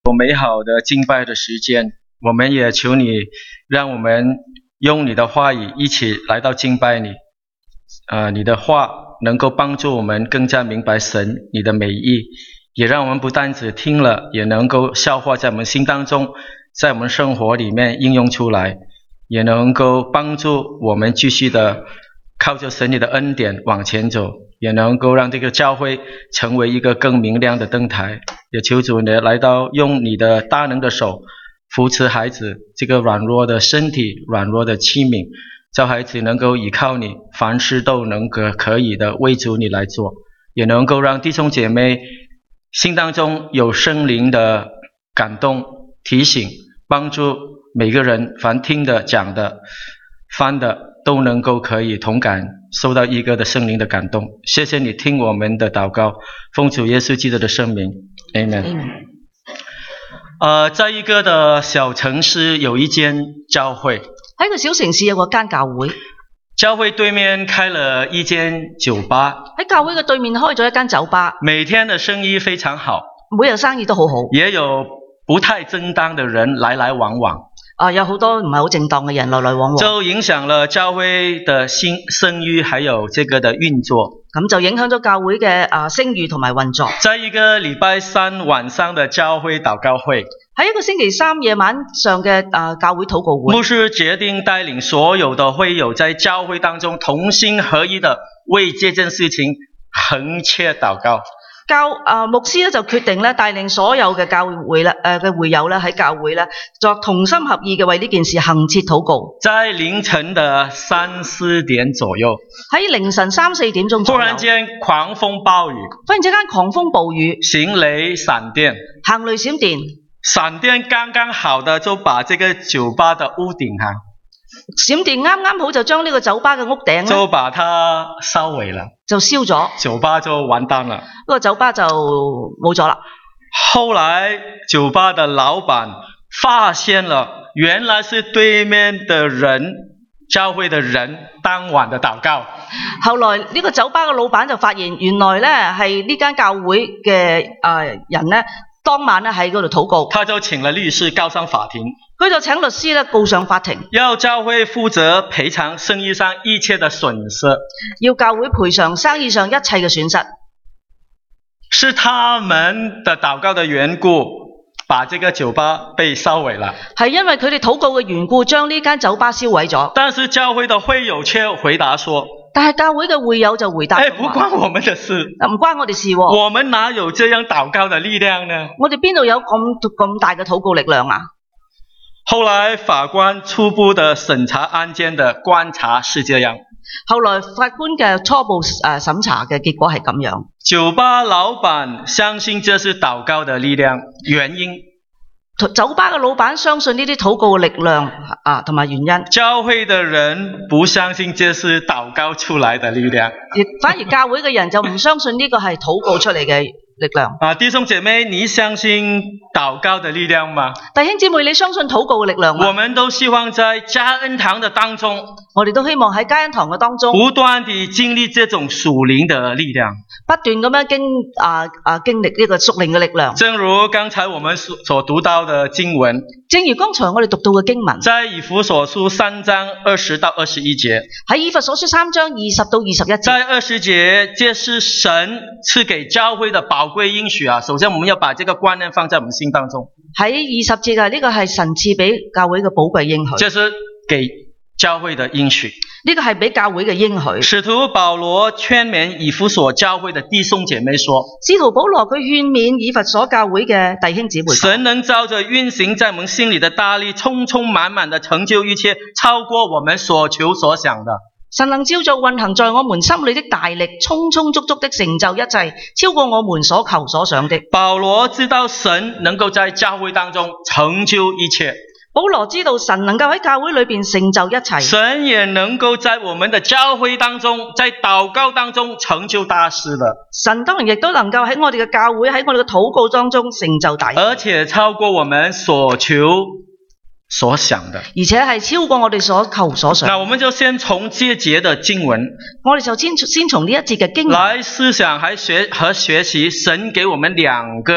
有美好的敬拜的时间，我们也求你让我们用你的话语一起来到敬拜你。你的话能够帮助我们更加明白神你的美意，也让我们不单只听了，也能够消化在我们心当中，在我们生活里面应用出来，也能够帮助我们继续的靠着神你的恩典往前走，也能够让这个教会成为一个更明亮的灯台。也求主你来到用你的大能的手扶持孩子这个软弱的身体，软弱的器皿，叫孩子能够依靠你，凡事都能够可以的为主你来做，也能够让弟兄姐妹心当中有圣灵的感动提醒，帮助每个人凡听的讲的翻的都能够可以同感，受到一个的圣灵的感动。谢谢你听我们的祷告，奉主耶稣基督的圣名 Amen。在一个的小城市有一间教会， 喺個小城市有個間教會， 教會對面開了一間酒吧， 喺教會嘅對面開咗一間酒吧， 每天的生意非常好， 每日生意都好好， 也有不太正當的人來來往往， 有好多唔係好正當嘅人來來往往， 就影響了教會的聲譽還有這個的運作， 咁就影響咗教會嘅聲譽同埋運作。 在一個禮拜三晚上的教會禱告會， 喺一個星期三夜晚上嘅教會禱告會， 牧師決定帶領所有的會友在教會當中同心合一的為這件事情恆切禱告。 牧師咧就決定咧帶領所有嘅教會咧嘅會友咧喺教會咧作同心合意嘅為呢件事恆切禱告。 在凌晨的3、4點左右， 喺凌晨3、4點鐘左右， 突然間狂風暴雨， 忽然之間狂風暴雨， 行雷閃電， 行雷閃電， 閃電剛剛好的就把這個酒吧的屋頂閃電啱啱好就將呢個酒吧嘅屋頂就把它燒毀了， 就燒咗， 酒吧就完蛋了， 個酒吧就冇咗啦。 後來酒吧的老闆發現了，原來是對面的人，教會的人當晚的禱告。 後來呢個酒吧嘅老闆就發現，原來咧係呢間教會嘅人咧當晚咧喺嗰度禱告， 他就請了律師告上法庭。 佢就請律師咧告上法庭， 要教會負責賠償生意上一切的損失， 要教會賠償生意上一切嘅損失。 是他們的禱告的緣故，把這個酒吧被燒毀了。 係因為佢哋禱告嘅緣故，將呢間酒吧燒毀咗。 但是教會的會友卻回答說， 但係教會嘅會友就回答， 不關我們的事， 唔關我哋事喎。 我們哪有這樣禱告的力量呢？ 我哋邊度有咁大嘅禱告力量啊？ 後來法官初步的審查案件的觀察是這樣， 後來法官嘅初步審查嘅結果係咁樣。 酒吧老闆相信這是禱告的力量，原因。 酒吧嘅老闆相信呢啲禱告嘅力量同埋原因。 教會的人不相信這是禱告出來的力量， 反而教會嘅人就唔相信呢個係禱告出嚟嘅力量。 弟兄姐妹，你相信禱告的力量嗎？ 弟兄姊妹，你相信禱告嘅力量嗎？ 我們都希望在嘉恩堂的當中， 我哋都希望喺嘉恩堂嘅當中， 不斷地經歷這種屬靈的力量， 不斷咁樣經歷呢個屬靈嘅力量。 正如剛才我們所讀到的經文， 正如剛才我哋讀到嘅經文， 在以弗所書3章20到21節， 喺以弗所書3章20到21節， 在20節，這是神賜給教會的寶貴應許啊！首先我們要把這個觀念放在我們心當中。 喺20節呢個係神賜俾教會嘅寶貴應許， 這是給教會的應許， 呢個係俾教會嘅應許。 使徒保羅勸勉以弗所教會的弟兄姐妹說， 使徒保羅佢勸勉以弗所教會嘅弟兄姊妹， 神能照着運行在我們心裡的大力，充充滿滿的成就一切，超過我們所求所想的。 神能照着運行在我們心裡的大力，充充足足的成就一切，超過我們所求所想的。 保羅知道神能夠在教會當中成就一切， 保羅知道神能夠喺教會裏邊成就一切， 神也能夠在我們的教會當中，在禱告當中成就大事的。 神當然亦都能夠喺我哋嘅教會，喺我哋嘅禱告當中成就大事， 而且超過我們所求所想的， 而且係超過我哋所求所想。 那我們就先從這節的經文， 我哋就先從呢一節嘅經文來思想和學習神給我們兩個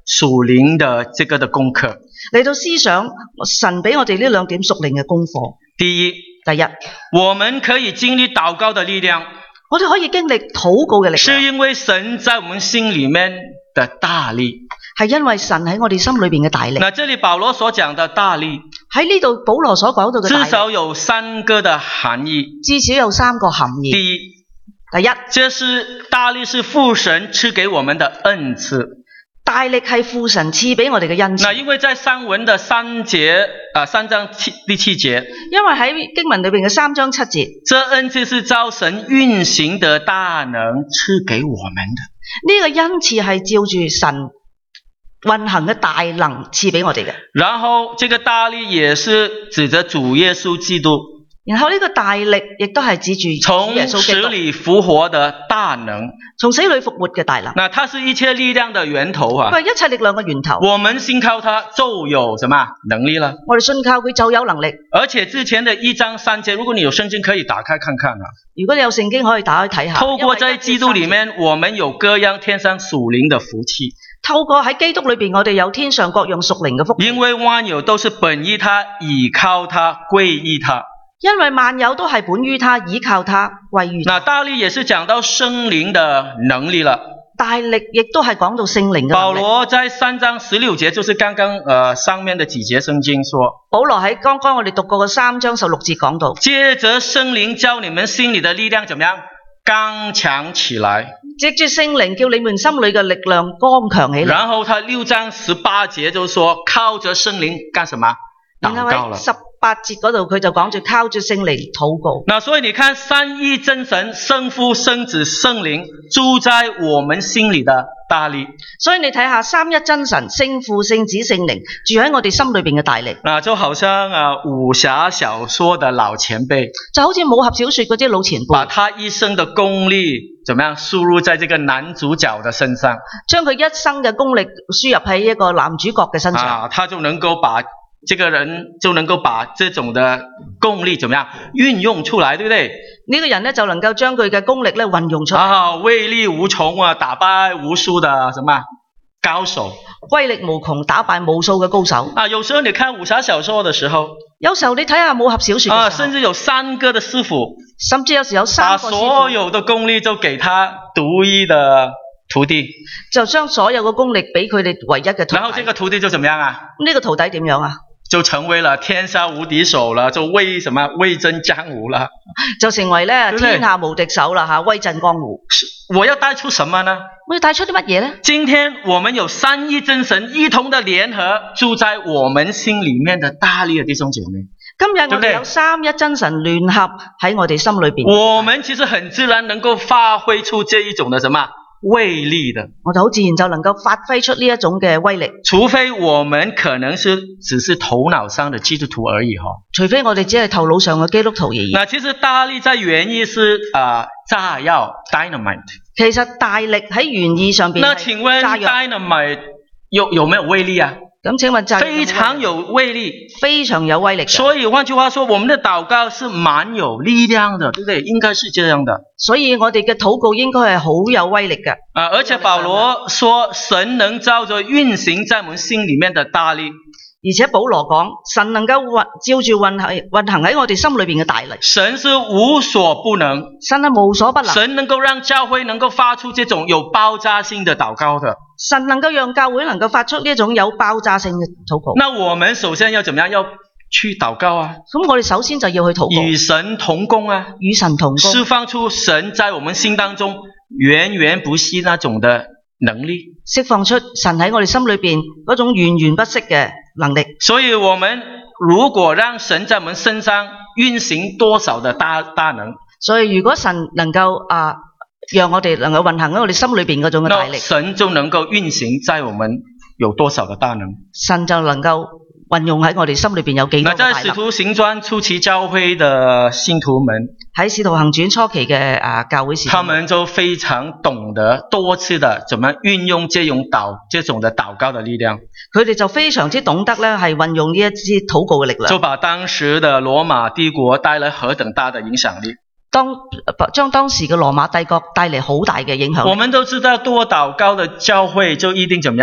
屬靈的這個的功課。 嚟到思想神俾我哋呢兩點屬靈嘅功課。 第一，我們可以經歷禱告的力量， 我哋可以經歷禱告嘅力量， 是因為神在我們心裏面的大力， 係因為神喺我哋心裏邊嘅大力。 那這裏保羅所講的大力， 喺呢度保羅所講到嘅大力， 至少有3個的含義。 至少有3個含義。 第一，這是大力是父神賜給我們的恩賜。 大力係父神賜俾我哋嘅恩賜。 那因為在上文的3章第7節， 因為喺經文裏邊嘅3章7節， 這恩賜是照神運行的大能賜給我們的。 呢個恩賜係照住神運行嘅大能賜俾我哋嘅。然後這個大力也是指着主耶穌基督。 然後呢個大力亦都係指住主耶穌基督從死裏復活的大能， 從死裏復活嘅大能。 那它是一切力量的源頭啊！ 佢係一切力量嘅源頭。 我們信靠它就有什麼能力了？ 我哋信靠佢就有能力。 而且之前的1章3節，如果你有聖經可以打開看看啊。 如果你有聖經可以打開睇下。 透過在基督裏面，我們有各樣天上屬靈的福氣。 透過喺基督裏邊，我哋有天上各樣屬靈嘅福氣。 因為萬有都是本於他，倚靠他，歸於他。 因為萬有都係本於他，倚靠他，歸於他。 那大力也是講到聖靈的能力了。 大力亦都係講到聖靈嘅能力。 保羅在3章16節，就是剛剛上面的幾節聖經說。 保羅喺剛剛我哋讀過嘅3章16節講到。 借着聖靈叫你們心裏的力量怎麼樣？剛強起來。 藉住聖靈叫你們心裏嘅力量剛強起來。 然後他6章18節就說，靠着聖靈幹什麼？禱告了。 18節嗰度佢就講住靠住聖靈禱告。 那所以你看，三一真神聖父聖子聖靈住在我們心裏的大力。 所以你睇下三一真神聖父聖子聖靈住喺我哋心裏邊嘅大力。 那就好像武俠小說的老前輩， 就好似武俠小說嗰啲老前輩， 把他一生的功力怎麼樣輸入在這個男主角的身上， 將佢一生嘅功力輸入喺一個男主角嘅身上， 他就能夠把這個人就能夠把這種的功力怎麼樣運用出來，對不對？ 呢個人呢，就能夠將佢嘅功力呢運用出來， 威力無窮啊，打敗無數的什麼高手， 威力無窮，打敗無數嘅高手。 有時候你看武俠小說的時候， 有時候你睇下武俠小說嘅時候， 甚至有3個的師傅， 甚至有時有3個師傅， 把所有的功力都給他獨一的徒弟， 就將所有嘅功力俾佢哋唯一嘅徒弟。 然後這個徒弟就怎麼樣啊？ 呢個徒弟點樣啊？ 就成為了天下無敵手了，就威震江湖了， 就成為咧天下無敵手啦，威震江湖。 我要帶出什麼呢？ 我要帶出啲乜嘢呢？ 今天我們有三一真神一同的聯合住在我們心裏面的大力的弟兄姐妹。 今日我哋有三一真神聯合喺我哋心裏邊。 我們其實很自然能夠發揮出這一種的什麼威力的， 我哋好自然就能夠發揮出呢一種嘅威力。 除非我們可能只是頭腦上的基督徒而已， 除非我哋只係頭腦上嘅基督徒而已。 那其實大力在原意是炸藥 dynamite。 其實大力喺原意上邊。 那請問 dynamite 有沒有威力啊？ 咁請問炸藥非常有威力， 非常有威力。 所以換句話說，我們的禱告是蠻有力量的，對不對？應該是這樣的。 所以我哋嘅禱告應該係好有威力嘅。 而且保羅說，神能照着運行在我們心裏面的大力。 而且保羅講，神能夠照住運行喺我哋心裏邊嘅大力。 神是無所不能， 神係無所不能。 神能夠讓教會能夠發出這種有爆炸性的禱告的。 神能夠讓教會能夠發出呢一種有爆炸性嘅禱告。 那我們首先要怎麼樣？要去禱告啊。 咁我哋首先就要去禱告。 與神同工啊。 與神同工。 釋放出神在我們心當中源源不息那種的能力。 釋放出神喺我哋心裏邊嗰種源源不息嘅能力。 所以我們如果讓神在我們身上運行多少的大能， 所以如果神能夠讓我哋能夠運行喺我哋心裏邊嗰種嘅大力， 神就能夠運行在我們有多少的大能， 神就能夠運用喺我哋心裏邊有幾多嘅大能。 那在使徒行傳初期教會的信徒們， 喺使徒行傳初期嘅教會時， 他們就非常懂得多次的怎麼運用這種的禱告的力量。 佢哋就非常之懂得咧，係運用呢一支禱告嘅力量， 就把當時的羅馬帝國帶來何等大的影響力。 將當時嘅羅馬帝國帶嚟好大嘅影響。 我們都知道多禱告的教會就一定怎麼樣？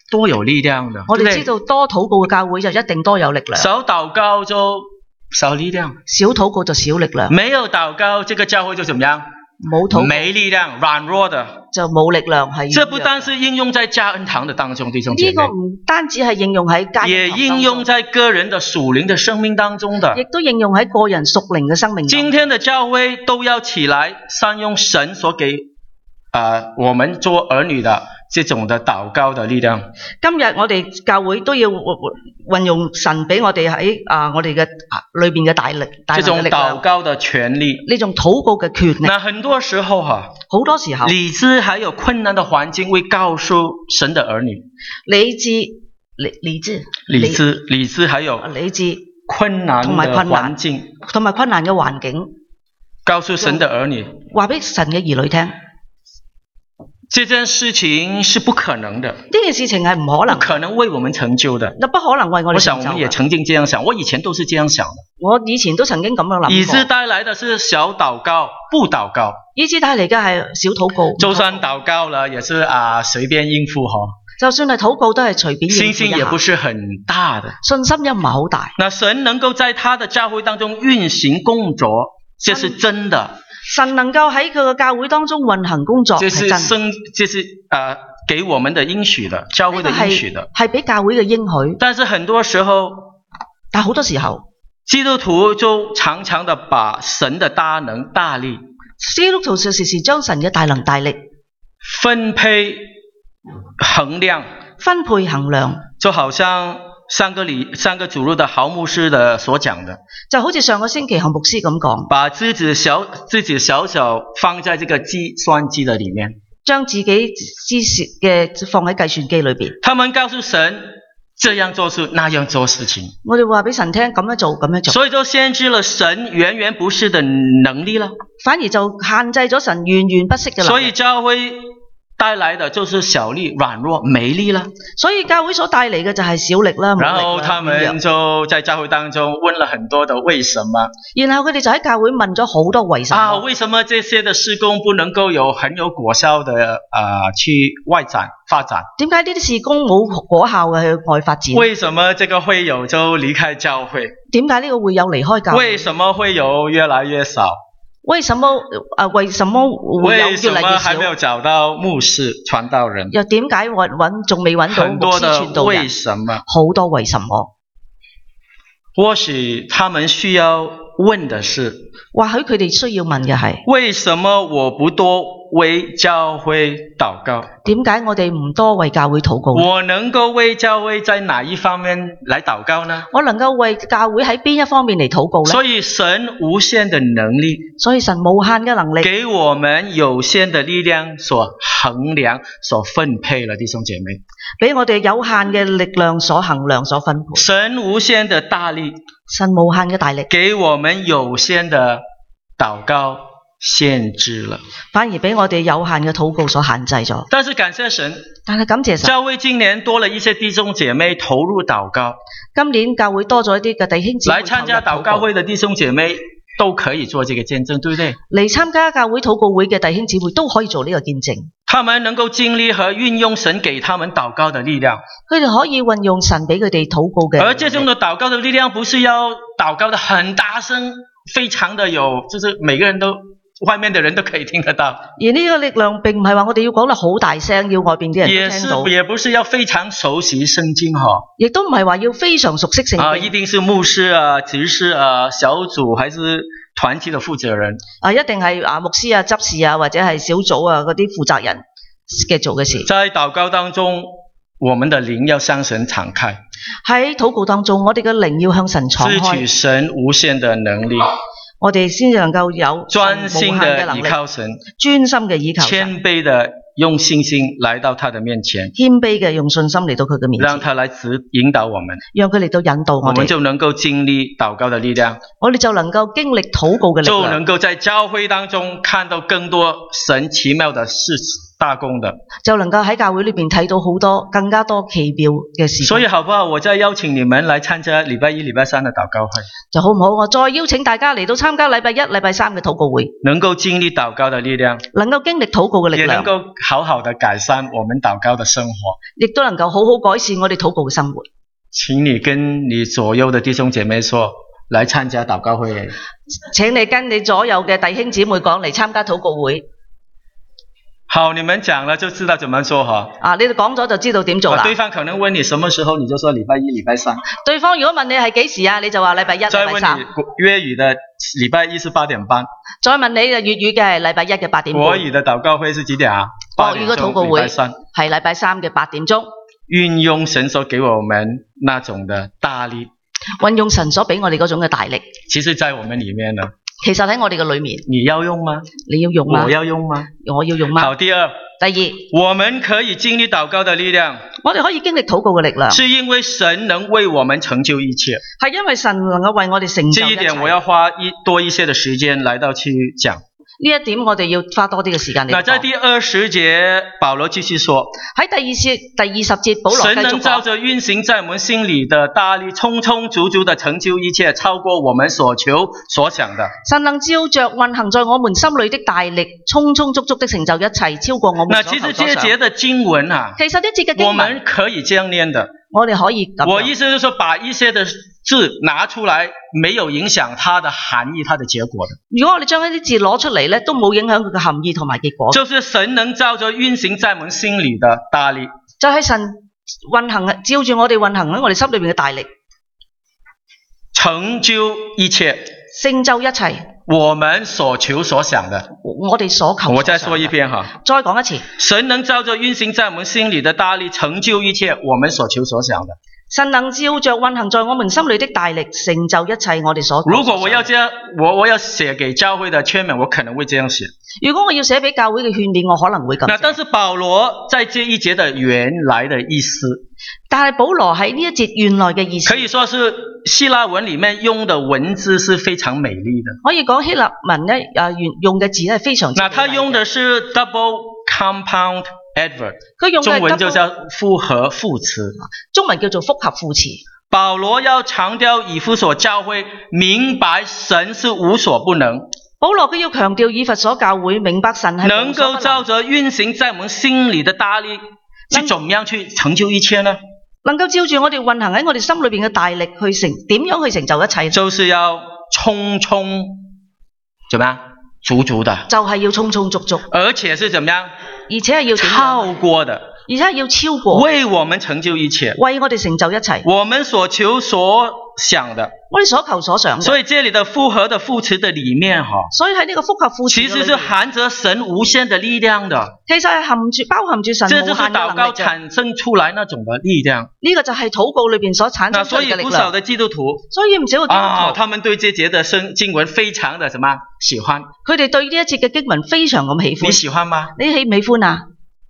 多有力量的， 我对不對？ 哋知道多禱告嘅教會就一定多有力量， 少禱告就少力量， 少禱告就少力量， 沒有禱告，這個教會就怎麼樣？ 冇禱告沒力量，軟弱的。 就冇力量係。 這不單是應用在家恩堂的當中，弟兄姐妹， 呢個唔單止係應用喺家也應用在個人的屬靈的生命當中的， 亦都應用喺個人屬靈嘅生命當中。 今天的教會都要起來善用神所給我們做兒女的這種的禱告的力量。 今日我哋教會都要運用神俾我哋喺我哋嘅裏邊嘅大能這種嘅力量， 禱告的權利。 呢種禱告嘅權力。 那很多時候好多時候， 理智還有困難的環境會告訴神的兒女， 理智還有理智困難的環境， 同埋困難嘅環境， 告訴神的兒女， 話俾神嘅兒女聽， 這件事情是不可能的， 呢件事情係唔可能， 不可能為我們成就的。 不可能為我哋我想成就嘅。 我們也曾經這樣想，我以前都是這樣想的。 我以前都曾經咁樣諗過。 以致帶來的是小禱告，不禱告。 以致帶嚟嘅係小禱告。 就算禱告了，也是隨便應付哈。 就算係禱告都係隨便應付一下。 信心也不是很大的。 信心又唔係好大。 那神能夠在他的教會當中運行工作，這是真的。 神能夠喺佢嘅教會當中運行工作， 這係真。 這是給我們的應許的，教會的應許的， 係俾教會嘅應許。 但是很多時候， 好多時候， 基督徒就常常的把神的大能大力， 基督徒就時時將神嘅大能大力分配衡量， 就好像上個主日的郝牧師的所講的， 就好似上個星期郝牧師咁講， 把自己小小放在這個計算機的裏面， 將自己知識嘅放喺計算機裏邊。 他們告訴神這樣做事，那樣做事情。 我哋話俾神聽，咁樣做，咁樣做。 所以就限制了神源源不絕的能力了， 反而就限制咗神源源不息嘅能力。 所以教會帶來的就是小力、軟弱、沒力了。 所以教會所帶嚟嘅就係小力啦， 然後他們就在教會當中問了很多的為什麼。 然後佢哋就喺教會問咗好多為什麼。 為什麼這些的事工不能夠很有果效的去外展發展？ 點解呢啲事工冇果效嘅去外發展？ 為什麼這個會友就離開教會？ 點解呢個會友離開教會？ 為什麼會友越來越少？ 為什麼會友越來越少？ 還沒有找到牧師傳道人？ 又點解仲未揾到牧師傳道人？ 為什麼？ 好多為什麼？ 或許他們需要問的是， 或許佢哋需要問嘅係， 為什麼我不多為教會禱告？ 點解我哋唔多為教會禱告？ 我能夠為教會在哪一方面來禱告呢？ 我能夠為教會喺邊一方面嚟禱告呢？ 所以神無限的能力， 所以神無限嘅能力， 給我們有限的力量所衡量、所分配了，弟兄姐妹。 俾我哋有限嘅力量所衡量、所分配。 神無限的大力， 神無限嘅大力， 給我們有限的禱告限制了， 反而俾我哋有限嘅禱告所限制咗。 但是感謝神， 感謝神， 教會今年多了一些弟兄姐妹投入禱告。 今年教會多咗一啲嘅弟兄姊妹來參加禱告會的弟兄姐妹都可以做這個見證，對不對？ 嚟參加教會禱告會嘅弟兄姊妹都可以做呢個見證。 他們能夠經歷和運用神給他們禱告的力量， 佢哋可以運用神俾佢哋禱告嘅。 而這種的禱告的力量，不是要禱告的很大聲，非常的有，就是每個人都外面的人都可以聽得到。 而呢個力量並唔係話我哋要講得好大聲，要外邊啲人都聽到。 也不是要非常熟悉聖經哈， 亦都唔係話要非常熟悉聖經。 一定是牧師執事小組還是團體的負責人。 一定係牧師執事或者係小組嗰啲負責人嘅做嘅事。 在禱告當中，我們的靈要向神敞開。 喺禱告當中，我哋嘅靈要向神敞開。 支取神無限的能力。 我哋先能夠有專心的倚靠神， 專心嘅倚靠神， 謙卑的用信心來到他的面前， 謙卑嘅用信心嚟到佢嘅面前， 讓他來引導我們， 讓佢嚟到引導我哋， 我們就能夠經歷禱告的力量， 我哋就能夠經歷禱告嘅力量， 就能夠在教會當中看到更多神奇妙的事大功的。 就能夠喺教會裏邊睇到好多更加多奇妙嘅事。 所以好不好？我再邀請你們來參加禮拜一、禮拜三的禱告會， 就好唔好？我再邀請大家嚟到參加禮拜一、禮拜三嘅禱告會， 能夠經歷禱告的力量， 能夠經歷禱告嘅力也能量， 夠好好的改善我們禱告的生活。 亦都能夠好好改善我哋禱告嘅生活。 請你跟你左右的弟兄姐妹說，來參加禱告會。 請你跟你左右嘅弟兄姊妹講嚟參加禱告會。 好，你們講了就知道怎麼做哈。 你哋講咗就知道點做啦。 對方可能問你什麼時候，你就說禮拜一、禮拜三。 對方如果問你係幾時啊，你就話禮拜一、 再禮拜三。 問你粵語的禮拜一是8點半。 再問你粵語嘅係禮拜一嘅8點半。 國語的禱告會是幾點啊？ 國語嘅禱告會禮拜三係禮拜三嘅8點鐘。 運用神所給我們那種的大力。 運用神所俾我哋嗰種嘅大力。 其實在我們裡面呢。 其實喺我哋嘅裏面。 你要用嗎？ 你要用嗎？ 我要用嗎？ 我要用嗎？ 好，第二，我們可以經歷禱告的力量。 我哋可以經歷禱告嘅力量。 是因為神能為我們成就一切。 係因為神能夠為我哋成就一切。 這一點我要花多一些的時間來到去講。 呢一點我哋要花多啲嘅時間嚟講。 那在第20節，保羅繼續說。 喺第20節，保羅繼續講。 神能照着運行在我們心裡的大力，充充足足的成就一切，超過我們所求所想的。 神能照着運行在我們心裡的大力，充充足足的成就一切，超過我們所求所想。 那其實這節的經文啊， 其實呢節嘅經文， 我們可以這樣念的。 我哋可以咁樣。 我意思就是說，把一些的字拿出來，沒有影響它的含義、它的結果的。 如果我哋將一啲字攞出嚟咧，都冇影響佢嘅含義同埋結果。 就是神能照着運行在我們心裡的大力。 就係神運行啊，照住我哋運行喺我哋心裏邊嘅大力， 成就一切， 成就一切。 我們所求所想的， 我哋所求所想的。 我再說一遍哈， 再講一次。 神能照着運行在我們心裡的大力，成就一切我們所求所想的。 神能照着運行在我們心裡的大力，成就一切我哋所求所想的。 如果我要這樣，我要寫給教會的勸勉，我可能會這樣寫。 如果我要寫俾教會嘅勸勉，我可能會咁寫。 但是保羅在這一節的原來的意思， 但係保羅喺呢一節原來嘅意思， 可以說是希臘文裡面用的文字是非常美麗的。 可以講希臘文咧，用嘅字係非常之美麗嘅。 那他用的是 double compound adverb， 佢用嘅中文就叫複合副詞， 中文叫做複合副詞。 保羅要強調以弗所教會明白神是無所不能。 保羅佢要強調以弗所教會明白神係能夠照着運行在我們心裡的大力，去怎麼樣去成就一切呢？ 能夠照住我哋運行喺我哋心裏邊嘅大力去點樣去成就一切？ 就是要充充，怎麼樣？足足的。 就係要充充足足。 而且是怎麼樣？ 而且係要超過的。 而且係要超過。 為我們成就一切。 為我哋成就一切。 我們所求所想的。 我哋所求所想的。 所以這裡的複合的副詞的裡面所以喺呢個複合副詞其實是含着神無限的力量的。 其實係包含住神無限嘅能力。這就是禱告產生出來那種的力量。 呢個就係禱告裏邊所產生出嚟嘅力量。 所以不少的基督徒， 所以唔少嘅基督徒， 他們對這節的經文非常的什麼喜歡。 佢哋對呢一節嘅經文非常咁喜歡。 你喜歡嗎？ 你喜唔喜歡啊？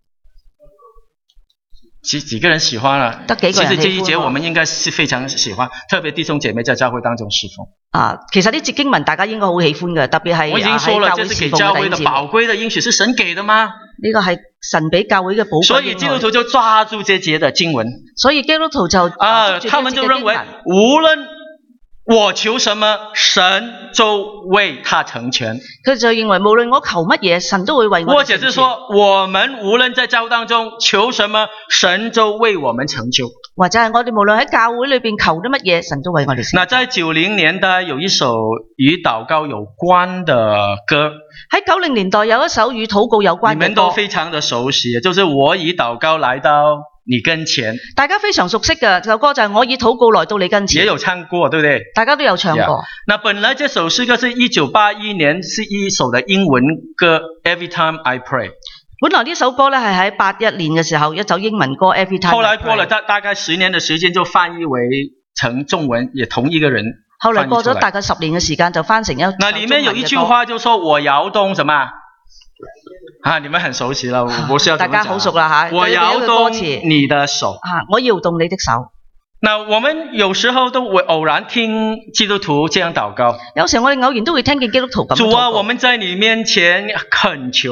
幾個人喜歡啊？ 得幾個人喜歡。 其實這一節我們應該是非常喜歡，特別弟兄姐妹在教會當中侍奉。 其實呢節經文大家應該好喜歡嘅，特別係我已經說了，這是給教會的寶貴的應許，是神給的嗎？ 呢個係神俾教會嘅寶貴。 所以基督徒就抓住這節的經文。 所以基督徒就他們就認為無論我求什麼，神就為他成全。 佢就認為無論我求乜嘢，神都會為我成全。 或者是說，我們無論在教會當中求什麼，神就為我們成就。 或者係我哋無論喺教會裏邊求啲乜嘢，神都為我哋成就。 那在90年代有一首與禱告有關的歌。 喺90年代有一首與禱告有關嘅歌。 你們都非常的熟悉，就是我以禱告來到你跟前。 大家非常熟悉嘅首歌就係我以禱告來到你跟前。 也有唱過，對不對？ 大家都有唱過。 Yeah. 那本來這首詩歌是1981年是一首的英文歌 Every Time I Pray。 本來呢首歌咧係喺81年嘅時候一首英文歌 Every Time I Pray。 後來過了大概10年的時間就翻譯為成中文，也同一個人。 後來過咗大概10年嘅時間就翻成一首中文嘅歌。 那裡面有一句話就說我搖動什麼？你們很熟悉了，我不是要怎麼講。 大家好熟啦嚇。 我搖動你的手。 我搖動你的手。 那我們有時候都會偶然聽基督徒這樣禱告。 有時我哋偶然都會聽見基督徒咁禱告。 主啊，我們在你面前懇求。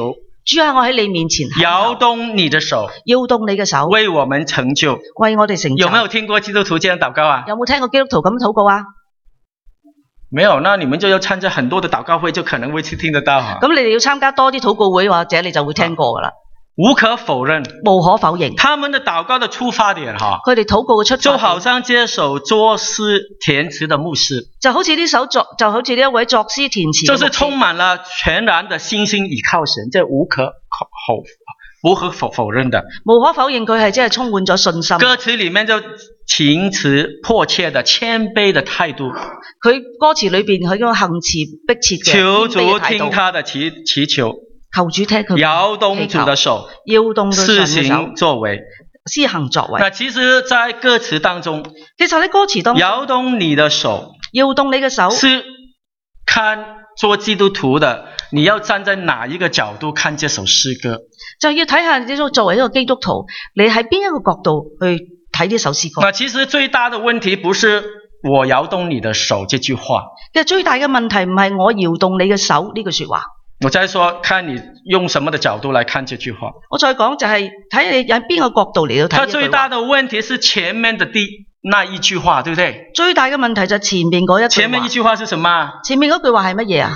主啊，我喺你面前搖動你的手， 搖動你嘅手， 為我們成就。 為我哋成就。 有沒有聽過基督徒這樣禱告啊？ 有冇聽過基督徒咁禱告啊？ 沒有，那你們就要參加很多的禱告會，就可能會去聽得到。 咁你哋要參加多啲禱告會，或者你就會聽過㗎啦。 無可否認， 無可否認， 他們的禱告的出發點佢哋禱告嘅出發點就好像這首作詩填詞的牧師， 就好似呢一位作詩填詞， 就是充滿了全然的信心倚靠神，這無可否認的。 無可否認佢係真係充滿咗信心。 歌詞裡面就情詞迫切的謙卑的態度， 佢歌詞裏邊佢嗰個行詞迫切嘅求主聽他的祈求， 求主聽佢搖動主的手， 搖動施行作為， 施行作為。 那其實在歌詞當中， 其實喺歌詞當中， 搖動你的手， 搖動你嘅手， 是看做基督徒的，你要站在哪一個角度看這首詩歌？ 就要睇下你作為一個基督徒，你喺邊一個角度去睇呢首詩歌。 那其實最大的問題不是我搖動你的手這句話， 其實最大嘅問題唔係我搖動你嘅手呢句說話。 我再說，看你用什麼的角度來看這句話。 我再講就係睇你喺邊個角度嚟到睇。它最大的問題是前面的那一句話，對不對？ 最大嘅問題就係前面嗰一句話。 前面一句話是什麼？ 前面嗰句話係乜嘢啊？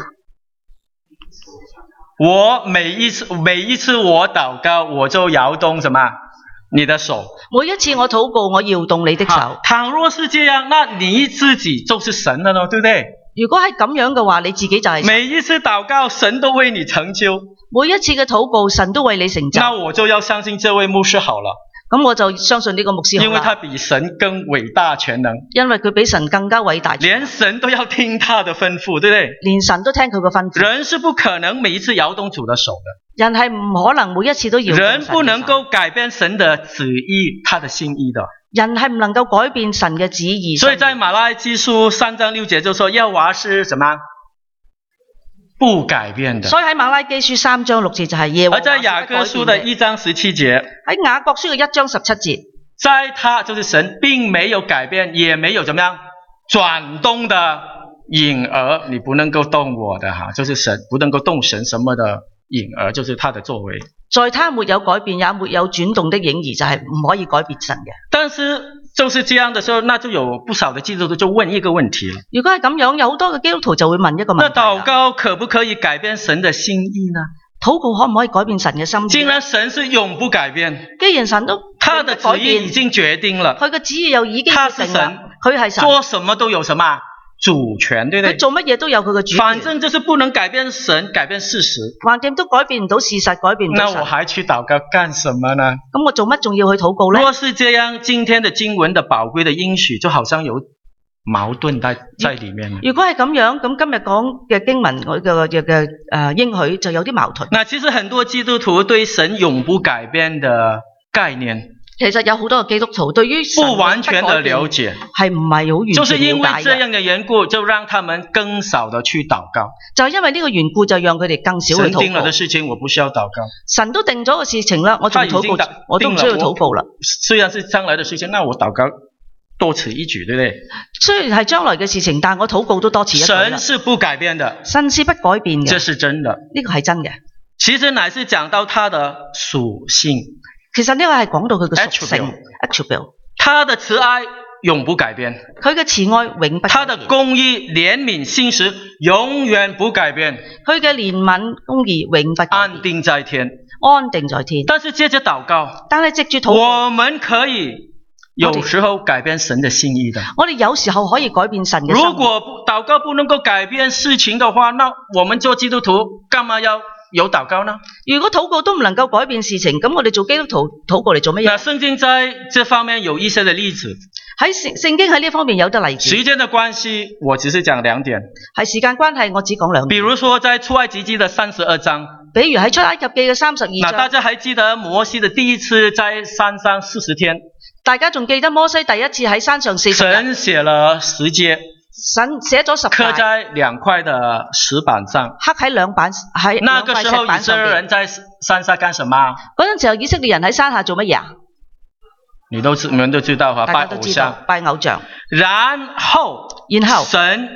我每一次我禱告，我就搖動什麼？你的手。 每一次我禱告，我搖動你的手。 倘若是這樣，那你自己就是神了咯，對不對？ 如果係咁樣嘅話，你自己就係神。 每一次禱告，神都為你成就。 每一次嘅禱告，神都為你成就。 那我就要相信這位牧師好了。 咁我就相信呢個牧師好啦。 因為他比神更偉大全能。 因為佢比神更加偉大。 連神都要聽他的吩咐，對不對？ 連神都聽佢嘅吩咐。 人是不可能每一次搖動主的手的。 人係唔可能每一次都搖動神嘅手。 人不能夠改變神的旨意，他的心意的。 人係唔能夠改變神嘅旨意。 所以在馬拉基書3章6節就說耶和華是什麼？不改變的。 所以喺馬拉基書3章6節就係耶和華。而在雅各書的1章17節。 喺雅各書嘅1章17節。 在他就是神並沒有改變，也沒有怎麼樣轉動的影兒，你不能夠動我的哈，就是神不能夠動神什麼的影兒，就是他的作為。 在他沒有改變，也沒有轉動的影兒，就係唔可以改變神嘅。 但是就是這樣的時候，那就有不少的基督徒就問一個問題了。 如果係咁樣，有好多嘅基督徒就會問一個問題。 那禱告可不可以改變神的心意呢？ 禱告可唔可以改變神嘅心意？ 既然神是永不改變， 既然神都他的旨意已經決定了， 佢嘅旨意又已經決定啦，佢係神， 做什麼都有什麼主權，對不對？ 佢做乜嘢都有佢嘅主權。 反正就是不能改變神，改變事實。 橫掂都改變唔到事實，改變唔到神。 那我還去禱告幹什麼呢？ 咁我做乜仲要去禱告呢？ 若是這樣，今天的經文的寶貴的應許就好像有矛盾在裡面。 如果係咁樣，咁今日講嘅經文嘅應許就有啲矛盾。 那其實很多基督徒對神永不改變的概念， 其實有好多嘅基督徒對於神不完全的了解， 係唔係好完全了解嘅。 就是因為這樣嘅緣故，就讓他們更少的去禱告。 就因為呢個緣故，就讓佢哋更少去禱告。 神定了的事情，我不需要禱告。 神都定咗個事情啦，我仲禱告，我都唔需要禱告啦。 雖然是將來的事情，那我禱告多此一舉，對不對？ 雖然係將來嘅事情，但我禱告都多此一舉。 神是不改變的， 神是不改變嘅， 這是真的。 呢個係真嘅。 其實乃是講到他的屬性。 其實呢個係講到佢嘅屬性 attribute。 他的慈愛永不改變， 佢嘅慈愛永不改變。 他的公義、憐憫、信實永遠不改變。 佢嘅憐憫、公義永不改變。 安定在天， 安定在天。 但是接着禱告， 但係藉住禱告， 我們可以有時候改變神的心意的。 我哋有時候可以改變神嘅心意。 如果禱告不能夠改變事情的話，那我們做基督徒幹嘛要有禱告呢？ 如果禱告都唔能夠改變事情，咁我哋做基督徒禱告嚟做乜嘢？ 那聖經在這方面有一些的例子。 喺聖經喺呢方面有得例子。 時間的關係，我只是講2點。 係時間關係，我只講2點。 比如說在出埃及記的32章。 比如喺出埃及記嘅32章。 那大家還記得摩西的第一次在山上40天？ 大家仲記得摩西第一次喺山上40日？ 神寫了10誡。 神寫咗10誡， 刻在2塊的石板上， 刻喺2板喺那個時候以色列人在山下幹什麼？ 嗰陣時候以色列人喺山下做乜嘢啊？ 你們都知道哈， 大家都知道拜偶像。 然後神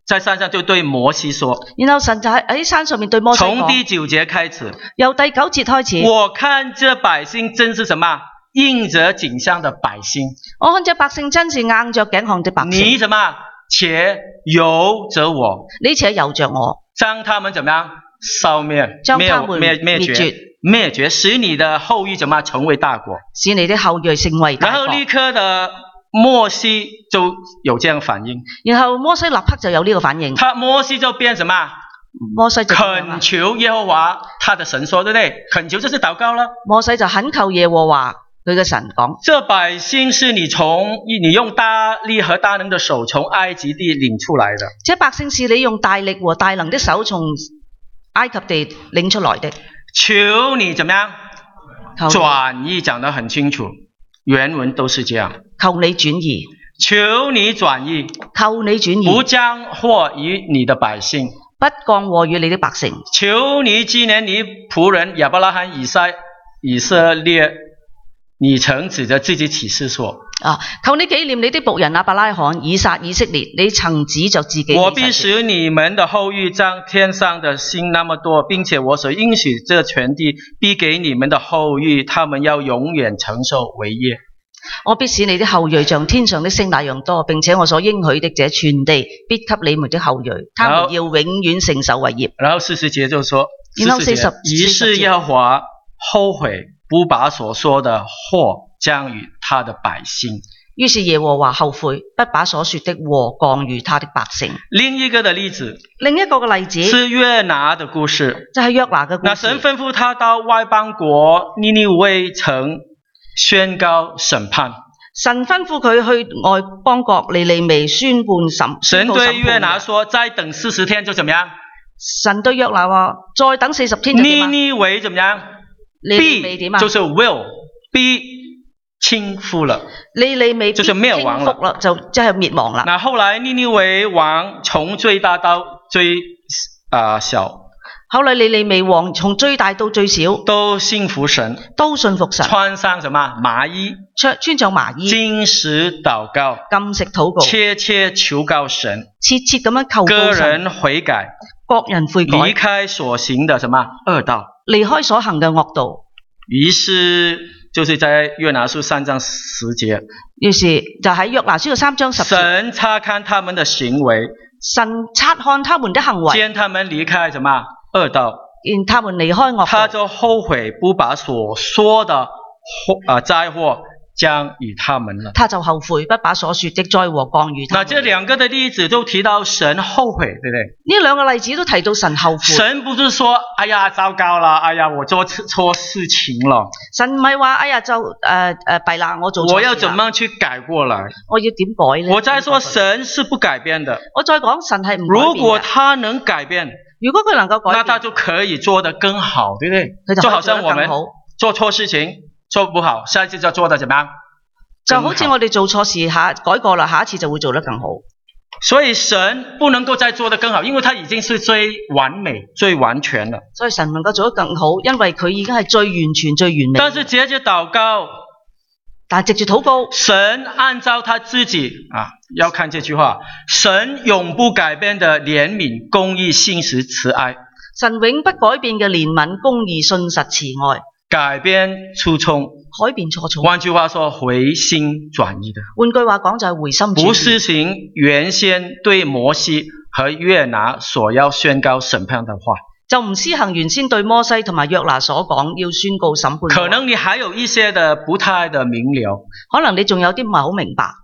在山上就對摩西說， 然後神就喺山上面對摩西從第講， 9節開始， 由第9節開始， 我看這百姓真是什麼？硬着頸項的百姓。 我看這百姓真是硬着頸項的百姓。 你什麼？且由着我， 你且由着我， 將他們怎麼樣？燒滅， 將他們滅絕，使你的後裔怎麼成為大國？ 使你的後裔成為大國。 然後立刻的摩西就有這樣反應。 然後摩西立刻就有呢個反應。 摩西就變什麼？ 摩西就懇求耶和華他的神說，對不對？懇求就是禱告了。 摩西就懇求耶和華佢嘅神講： 這百姓是你用大力和大能的手從埃及地領出來的。 這百姓是你用大力和大能的手從埃及地領出來的。 求你怎麼樣？轉意講得很清楚，原文都是這樣。 求你轉意， 求你轉意， 求你轉意， 不降禍於你的百姓， 不降禍於你的百姓。 求你紀念你僕人亞伯拉罕、以色列，你曾指着自己起誓說： 求你紀念你的僕人亞伯拉罕、以撒、以色列，你曾指着自己。 我必使你們的後裔像天上的星那麼多，並且我所應許這全地必給你們的後裔，他們要永遠承受為業。 我必使你的後裔像天上的星那樣多，並且我所應許的這全地必給你們的後裔，他們要永遠承受為業。 然後40節就說， 然後40 於是耶和華後悔，不把所說的禍降與他的百姓。 於是耶和華後悔，不把所說的禍降與他的百姓。 另一個的例子， 另一個嘅例子是約拿的故事， 就係約拿嘅故事。 那神吩咐他到外邦國尼尼微城宣告審判。 神吩咐佢去外邦國尼尼微宣判審。 神對約拿說：再等40天就怎麼樣？ 神對約拿話：再等40天就點啊？ 尼尼微怎麼樣？ 尼尼微點啊？ 就是 will 必傾覆了。 尼尼微就是滅亡了， 就即係滅亡啦。 那後來尼尼微王從最大到最小。 後來尼尼微王從最大到最小都信服神，穿上什麼麻衣， 穿上麻衣， 禁食禱告， 禁食禱告， 切切求告神， 切切咁樣求告神， 個人悔改，離開所行的什麼惡道， 離開所行嘅惡道。 於是就是在約拿書3章10節， 於是就喺約拿書嘅3章10節， 神察看他們的行為， 神察看他們的行為， 見他們離開什麼惡道， 見他們離開惡道， 他就後悔，不把所說的災禍降與他們了。 他就後悔，不把所說的災禍降與他們。 那這兩個的例子都提到神後悔，對不對？ 呢兩個例子都提到神後悔。 神不是說，哎呀，糟糕了，哎呀，我做錯事情了。 神唔係話，哎呀，就弊啦，我做錯事啦。 我要怎麼去改過來？ 我要點改呢？ 我再說，神是不改變的。 我再講，神係唔改變嘅。 如果他能改變， 如果佢能夠改變， 那他就可以做得更好，對不對？就好像我們做錯事情做不好，下一次就做得怎麼樣？ 就好似我哋做錯事改過啦，下一次就會做得更好。 所以神不能夠再做得更好，因為他已經是最完美、最完全了。 所以神能夠做得更好，因為佢已經係最完全、最完美。 但是藉着禱告， 藉住禱告， 神按照他自己要看這句話，神永不改變的憐憫、公義、信實、慈愛。 神永不改變嘅憐憫、公義、信實、慈愛。 改變初衷， 改變初衷。 換句話說，回心轉意的。 換句話講就係回心轉意。 不施行原先對摩西和約拿所要宣告審判的話。 就唔施行原先對摩西同埋約拿所講要宣告審判。 可能你還有一些的不太的明了。 可能你仲有啲唔係好明白。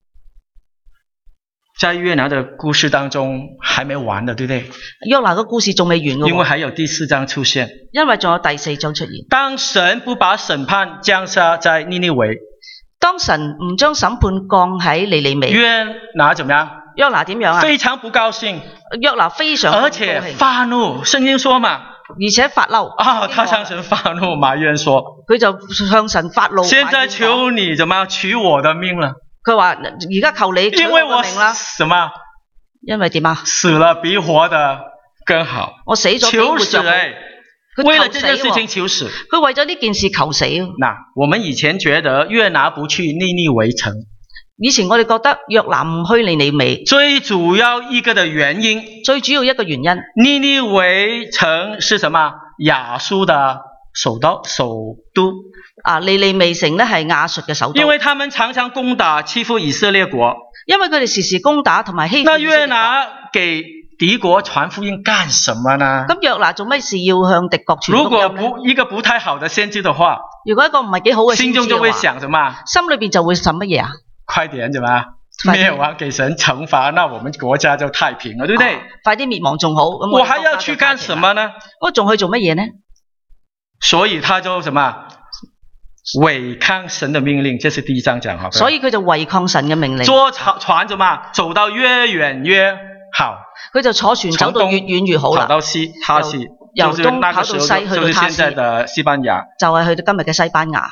在約拿的故事當中還沒完的，對不對？ 約拿嘅故事仲未完嘅。 因為還有第4章出現。 因為仲有第4章出現。 當神不把審判降下在尼尼微， 當神唔將審判降喺尼尼微， 約拿怎麼樣？ 約拿點樣啊？ 非常不高興。 約拿非常不高興， 而且發怒。聖經說嘛， 而且發嬲。 他向神發怒，埋怨說， 佢就向神發怒。 現在求你怎麼取我的命了？佢話而家求你取我的命啦。 什麼？ 因為點啊？ 死了比活的更好。 我死咗比活着好。 為了這件事情求死。 佢為咗呢件事求死。 那我們以前覺得約拿不去尼尼微城。 以前我哋覺得約拿唔去尼尼微， 最主要一個的原因， 最主要一個原因， 尼尼微城是什麼？亞述的首都。 尼尼微城呢係亞述嘅首都， 因為他們常常攻打欺負以色列國， 因為佢哋時時攻打同埋欺負以色那列國。 約拿給敵國傳福音幹什麼呢？ 咁約拿做咩事要向敵國傳福音呢？ 如果一個不太好的先知的話， 如果一個唔係幾好嘅先知嘅話， 心中就會想什麼？ 心裏邊就會諗乜嘢啊？ 快點怎麼滅亡，給神懲罰，那我們國家就太平了，對不對？ 快啲滅亡仲好。咁我還要去幹什麼呢？ 我仲去做乜嘢呢？ 所以他就什麼？違抗神的命令，這是第一章講。 所以佢就違抗神嘅命令。 坐船怎麼？走到越遠越好。佢就坐船走到越遠越好啦。 跑到西，他是由東跑到西，去到就是現在的西班牙。 就係去到今日嘅西班牙。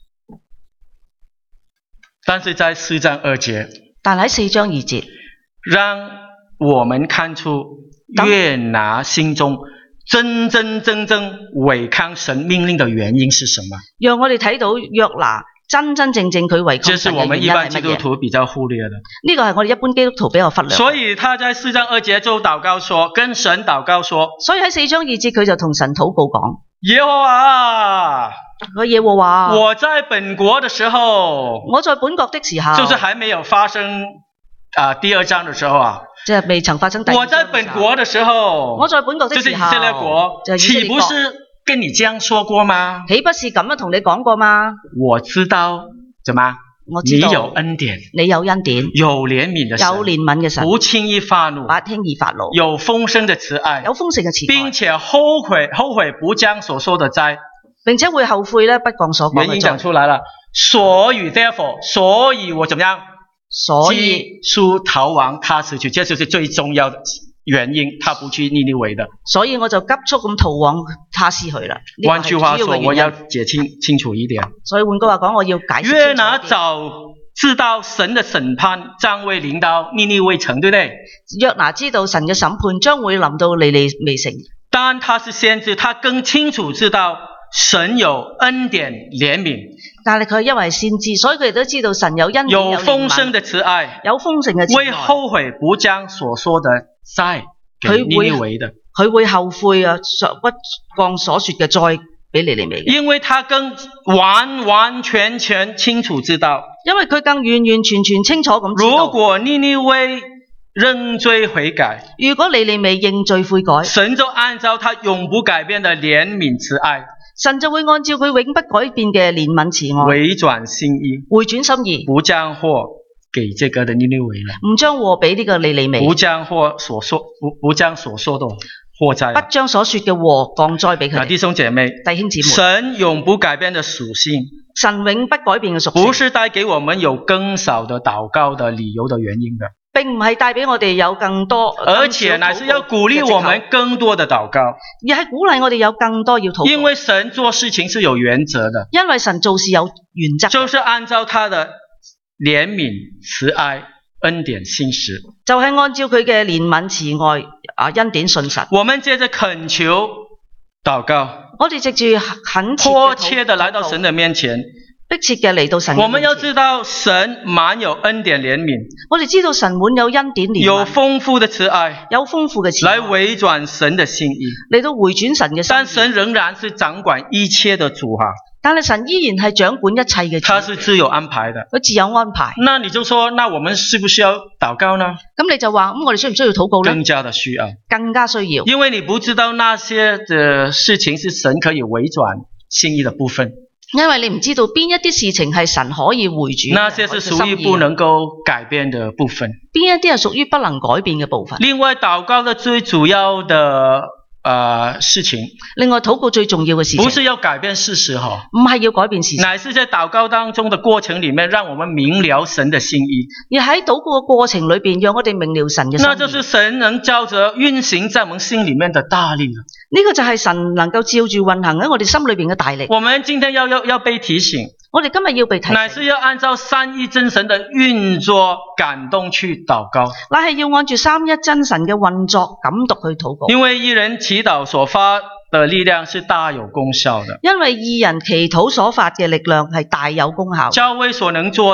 但是在4章2節， 但喺4章2節， 讓我們看出約拿心中真真正正違抗神命令的原因是什麼？ 讓我哋睇到約拿真真正正佢違抗神嘅原因係乜嘢？ 這是我們一般基督徒比較忽略的。 呢個係我哋一般基督徒比較忽略。 所以他在4章2節就禱告說，跟神禱告說。 所以喺4章2節佢就同神禱告講： 耶和華， 耶和華， 我在本國的時候， 我在本國的時候， 就是還沒有發生第2章的時候啊， 即係未曾發生第2章。 我在本國的時候， 我在本國的時候， 就是以色列國，豈不是跟你這樣說過嗎？ 豈不是咁樣同你講過嗎？ 我知道，怎麼？你有恩典， 你有恩典， 有憐憫的神， 有憐憫嘅神， 不輕易發怒， 不輕易發怒， 有豐盛的慈愛， 有豐盛嘅慈愛， 並且後悔不將所說的災， 並且會後悔呢，不降所講嘅災。 原因講出來了，所以 therefore，所以我怎麼樣？ 所以急速逃亡他死去，這就是最重要的原因，他不去尼尼微的。 所以我就急速咁逃往他施去啦。 換句話說，我要解清楚一點。 所以換句話講，我要解釋清楚一點。 約拿早知道神的審判將會臨到尼尼微城，對不對？ 約拿知道神嘅審判將會臨到尼尼微城， 但他是先知，他更清楚知道神有恩典憐憫。 但係佢因為係先知，所以佢哋都知道神有恩典有豐盛的慈愛， 有豐盛嘅慈愛， 為後悔不將所說的災給尼尼微的。 佢會後悔啊，不降所說嘅災俾尼尼微。 因為他更完完全全清楚知道， 因為佢更完完全全清楚咁知道， 如果尼尼微認罪悔改， 如果尼尼微認罪悔改， 神就按照他永不改變的憐憫慈愛， 神就會按照佢永不改變嘅憐憫慈愛， 回轉心意， 回轉心意， 不將禍給這個的尼尼微了， 唔將禍俾呢個尼尼微， 不將不將所說的禍災， 不將所說嘅禍降災俾佢。 弟兄姐妹，神永不改變的屬性， 神永不改變嘅屬性， 不是帶給我們有更少的禱告的理由的原因的， 並唔係帶俾我哋有更多， 而且乃是要鼓勵我們更多的禱告， 而係鼓勵我哋有更多要禱告。因為神做事情是有原則的， 因為神做事有原則， 就是按照他的憐憫慈愛恩典信實， 就係按照佢嘅憐憫慈愛恩典信實。 我們接着懇求禱告， 我哋藉住懇切迫切的來到神的面前， 迫切嘅嚟到神。 我們要知道神滿有恩典憐憫， 我哋知道神滿有恩典憐憫， 有豐富的慈愛， 有豐富嘅慈愛， 來回轉神的心意， 嚟到回轉神嘅心意。 但神仍然是掌管一切的主哈。 但係神依然係掌管一切嘅主， 他是自有安排的， 佢自有安排。 那你就說，那我們需不需要禱告呢？ 咁你就話，我哋需唔需要禱告呢？ 更加的需要， 更加需要， 因為你不知道那些的事情是神可以回轉心意的部分， 因為你唔知道邊一啲事情係神可以回轉， 那些是屬於不能夠改變的部分， 邊一啲係屬於不能改變嘅部分。 另外，禱告的最主要的事情， 另外禱告最重要嘅事情， 不是要改變事實哈， 唔係要改變事實， 乃是在禱告當中的過程裏面，讓我們明了神的心意。 而喺禱告嘅過程裏邊，讓我哋明了神嘅心意。 那就是神能照着運行在我們心裏面的大力了。 呢個就係神能夠照住運行喺我哋心裏邊嘅大力。 我們今天要被提醒， 我哋今日要被提醒， 乃是要按照三一真神的運作感動去禱告， 乃係要按住三一真神嘅運作感動去禱告。 因為一人祈禱所發的力量是大有功效的， 因為義人祈禱所發嘅力量係大有功效。 教會所能做的，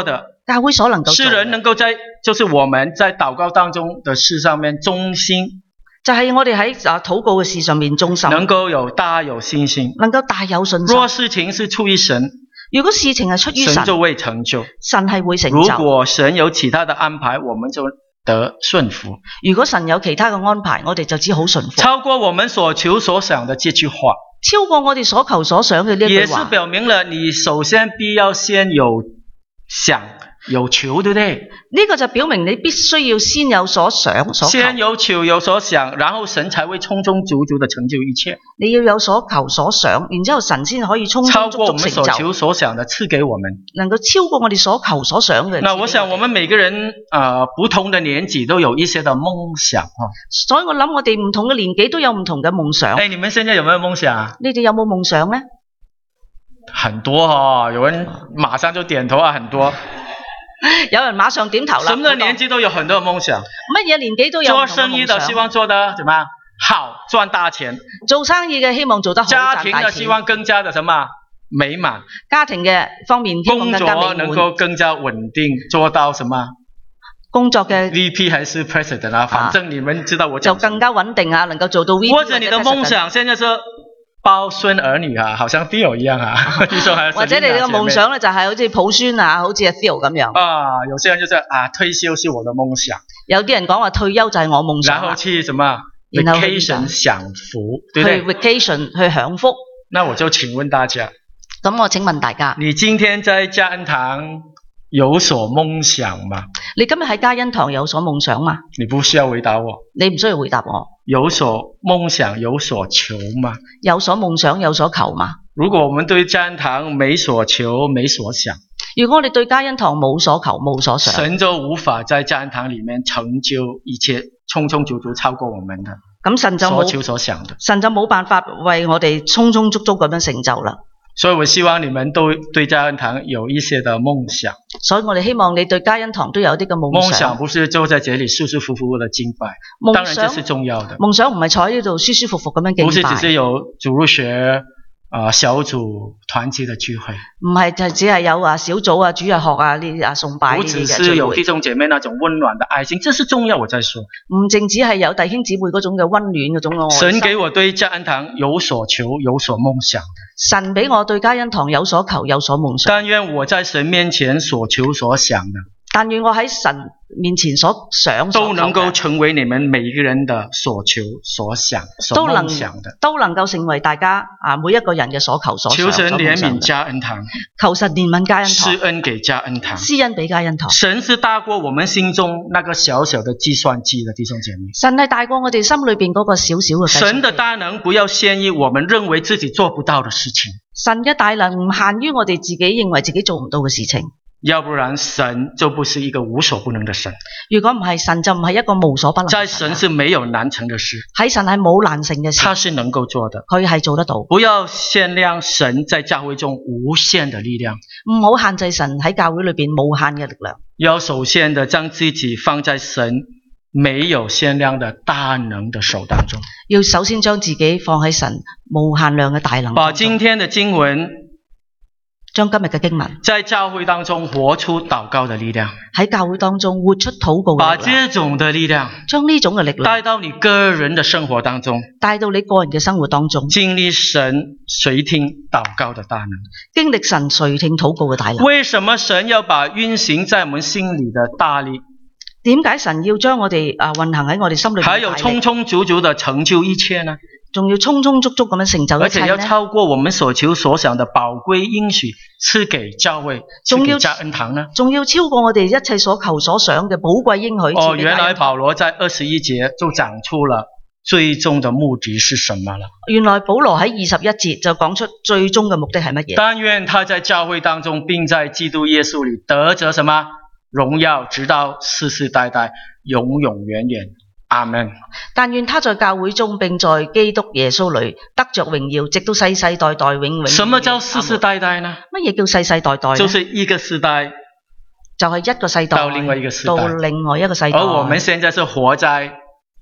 教會所能夠做世人能夠就是我們在禱告當中的事上面忠心， 就係我哋喺禱告嘅事上面忠心， 能夠大有信心， 能夠大有信心。 若事情是出於神， 如果事情係出於神就會成就， 神係會成就。 如果神有其他的安排，我們就得順服。 如果神有其他嘅安排，我哋就只好順服。 超過我們所求所想的這句話， 超過我哋所求所想嘅呢句話， 也是表明了你首先必要先有想有求，對不對？ 呢個就表明你必須要先有所想所求， 先有求有所想，然後神才會充充足足的成就一切。 你要有所求所想，然之後神先可以充充足足成就。 超過我們所求所想的賜給我們， 能夠超過我哋所求所想嘅。 那我想我們每個人不同的年紀都有一些的夢想， 所以我諗我哋唔同嘅年紀都有唔同嘅夢想。 你們現在有沒有夢想啊？ 你哋有冇夢想呢？ 很多有人馬上就點頭啊，很多。 有人馬上點頭啦。 什麼年紀都有很多夢想。 乜嘢年紀都有唔同嘅夢想。 做生意的希望做得怎麼樣？好，賺大錢。 做生意嘅希望做得好， 家庭的希望更加的什麼？美滿。 家庭嘅方面希望更加美滿。 工作能夠更加穩定，做到什麼？ 工作嘅 VP 還是 President 啊？反正你們知道我講。 就更加穩定啊，能夠做到 VP。 或者你的夢想現在是抱孫兒女啊，好像 Theo 一樣啊。 或者你嘅夢想咧就係好似抱孫啊，好似阿 Theo 咁樣。 有些人就是退休是我的夢想。 有啲人講話退休就係我夢想。 然後去什麼 vacation 享福，對不對？ 去 vacation 去享福。 那我就請問大家， 咁我請問大家， 你今天在嘉恩堂有所夢想嗎？ 你今日喺嘉恩堂有所夢想嗎？ 你不需要回答我。 你唔需要回答我。 有所夢想有所求嗎？ 有所夢想有所求嗎？ 如果我們對嘉恩堂沒所求沒所想， 如果我哋對嘉恩堂冇所求冇所想， 神就無法在嘉恩堂裏面成就一切充充足足超過我們的咁神就所求所想的， 神就冇辦法為我哋充充足足咁樣成就啦。 所以我希望你們都對嘉恩堂有一些的夢想。 所以我哋希望你對嘉恩堂都有啲嘅夢想。 夢想不是坐在這裏舒舒服服的敬拜，當然這是重要的。 夢想唔係坐喺呢度舒舒服服咁樣敬拜， 不是只是有主日學小組團契的聚會， 唔係就只係有小組啊、主日學啊、呢啲崇拜呢啲嘅聚會。 不只是有弟兄姐妹那種溫暖的愛心，這是重要。我再說， 唔淨止係有弟兄姊妹嗰種嘅溫暖嗰種愛心。 神給我對嘉恩堂有所求有所夢想， 神俾我對嘉恩堂有所求有所夢想。 但願我在神面前所求所想的， 但願我喺神面前所想都能夠成為你們每一個人的所求所想所夢想的， 都能夠成為大家每一個人嘅所求所想。 求神憐憫嘉恩堂， 求神憐憫嘉恩堂， 施恩給嘉恩堂， 施恩俾嘉恩堂。 神是大過我們心中那個小小的計算機的弟兄姐妹， 神係大過我哋心裏邊嗰個小小嘅計算機。 神的大能不要限於我們認為自己做不到的事情， 神嘅大能唔限於我哋自己認為自己做唔到嘅事情。 要不然神就不是一個無所不能的神。 如果唔係，神就唔係一個無所不能的神。 在神是沒有難成的事， 喺神係冇難成嘅事， 他是能夠做的， 佢係做得到。 不要限量神在教會中無限的力量， 唔好限制神喺教會裏邊無限嘅力量。 要首先的將自己放在神沒有限量的大能的手當中， 要首先將自己放喺神無限量嘅大能當中。 把今天的經文， 將今日嘅經文在教會當中活出禱告的力量， 喺教會當中活出禱告嘅力量， 把這種的力量將呢種嘅力量帶到你個人的生活當中， 帶到你個人嘅生活當中， 經歷神垂聽禱告的大能， 經歷神垂聽禱告嘅大能。 為什麼神要把運行在我們心裏的大力， 點解神要將我哋運行喺我哋心裏邊， 還有充充足足的成就一切呢？ 仲要充充足足咁樣成就一切呢？ 而且要超過我們所求所想的寶貴應許賜給教會，賜給嘉恩堂呢？ 仲要超過我哋一切所求所想嘅寶貴應許。 原來保羅在21節就講出了最終的目的是什麼了。 原來保羅喺21節就講出最終嘅目的係乜嘢？ 但願他在教會當中並在基督耶穌裏得着什麼榮耀，直到世世代代永永遠遠。阿們。 但願他在教會中並在基督耶穌裏得着榮耀，直到世世代代永永。 什麼叫世世代代呢？ 乜嘢叫世世代代呢？ 就是一個世代， 就係一個世代到另外一個世代， 到另外一個世代。 而我們現在是活在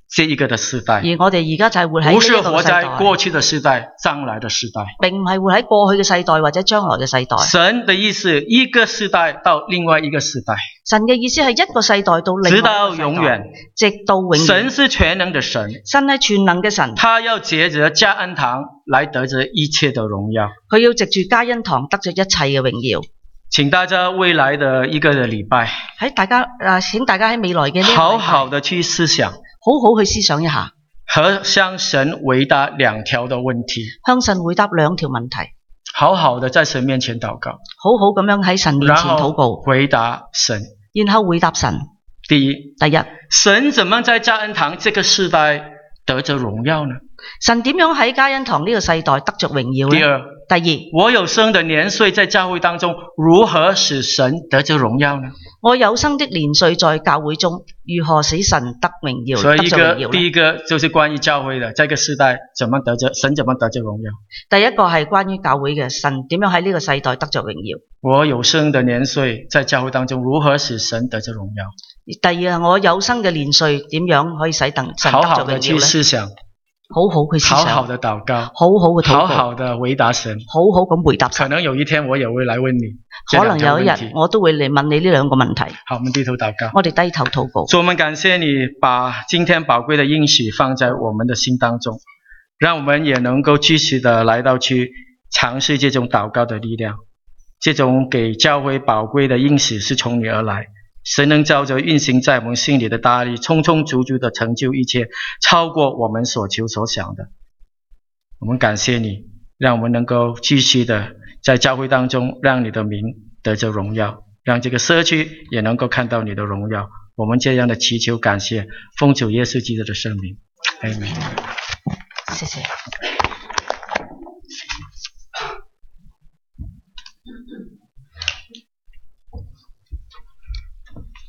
这一个的世代， 而我哋而家就係活喺不是呢一個活在世代， 過去的世代，將來的世代。 並唔係活喺過去嘅世代或者將來嘅世代。 神的意思，一個世代到另外一個世代， 神嘅意思係一個世代到另外一直個世代， 到永遠。 直到永遠。 神是全能的神， 神係全能嘅神， 他要藉着加恩堂來得着一切的榮耀。 佢要藉住加恩堂得着一切嘅榮耀。 請大家未來的一個禮拜， 請大家喺未來嘅呢一個禮拜好好的去思想， 好好去思想一下， 和向神回答2條的問題， 向神回答2條問題， 好好的在神面前禱告， 好好咁樣喺神面前禱告， 回答神。 然後回答神。 第一，神怎麼在加恩堂這個世代得着榮耀呢？ 神點樣喺加恩堂呢個世代得着榮耀呢？第二， 我有生的年歲在教會當中，如何使神得着榮耀呢？ 我有生的年歲在教會中，如何使神得榮耀？ 所以得着榮耀呢？ 第一個就是關於教會的，這個世代神怎麼得着榮耀？第一個係關於教會嘅，神點樣喺呢個世代得着榮耀？ 我有生的年歲在教會當中，如何使神得着榮耀？ 第二，我有生嘅年歲點樣可以使神得着榮耀呢？ 好好的去思想， 好好去思想， 好好的禱告， 好好嘅禱告， 好好的回答神， 好好咁回答神。 可能有一天我也會來問你， 可能有一日我都會嚟問你呢2個問題。 好，我們低頭禱告。 我哋低頭禱告。主， 我們感謝你把今天寶貴的應許放在我們的心當中，讓我們也能夠繼續的來到去嘗試這種禱告的力量。這種給教會寶貴的應許是從你而來，神能照着運行在我們心裡的大力，充充足足的成就一切，超過我們所求所想的。我們感謝你，讓我們能夠繼續的在教會當中，讓你的名得着榮耀，讓這個社區也能夠看到你的榮耀。我們這樣的祈求感謝，奉主耶穌基督的聖名，阿們。 謝謝。